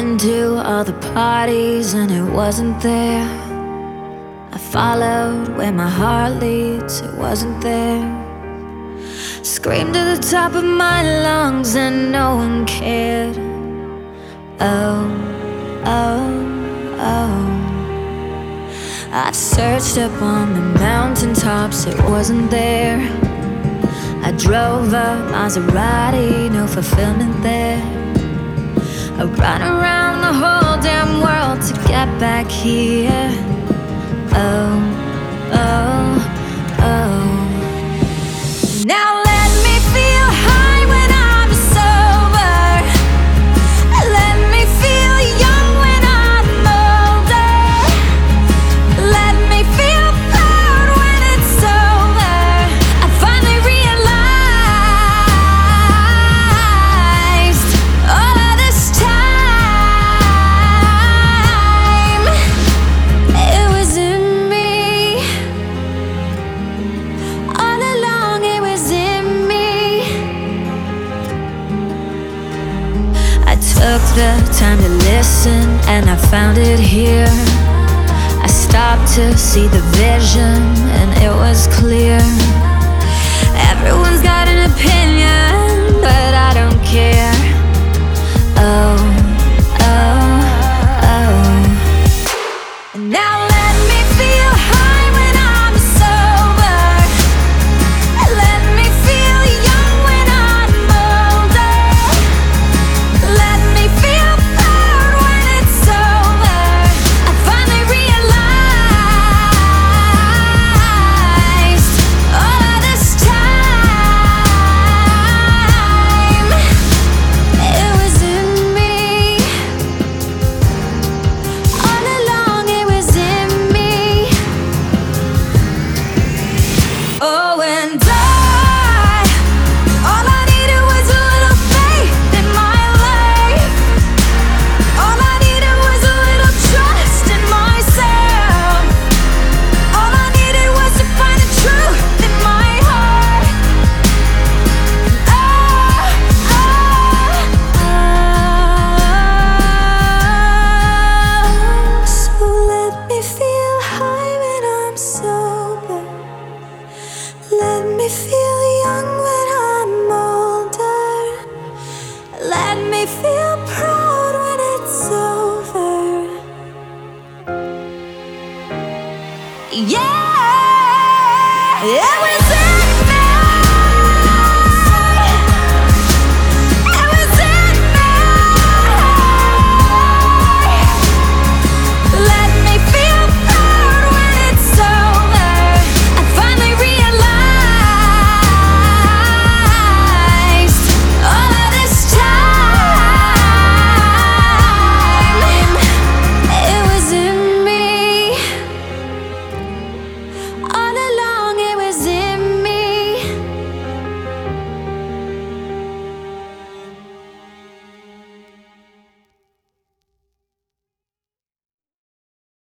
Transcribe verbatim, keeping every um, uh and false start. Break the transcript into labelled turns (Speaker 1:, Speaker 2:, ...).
Speaker 1: been to all the parties and it wasn't there. I followed where my heart leads, it wasn't there. Screamed to the top of my lungs and no one cared. Oh, oh, oh. I've searched up on the mountaintops, it wasn't there. I drove a Maserati, no fulfillment there. I run around the whole damn world to get back here. Oh, oh, oh. Now let me feel high when I'm sober. Let me feel young when I'm older. Let me feel proud when it's over. I finally realized all of this time it was in me. All along it was in me. I took the time to listen and I found it here. I stopped to see the vision and it was clear. Everyone's got an opinion, but I don't care. Oh, oh, oh. Now let me feel high when I'm sober. Let me feel young when I'm older. Let me feel proud when it's over. I finally realized all of this time it was in me. All along it was in me. Oh, and I, all I needed was a little faith in my life. All I needed was a little trust in myself. All I needed was to find the truth in my heart. Oh, oh, oh. So let me feel high when I'm sober. Let me feel young when I'm older. Let me feel proud when it's over. Yeah, it was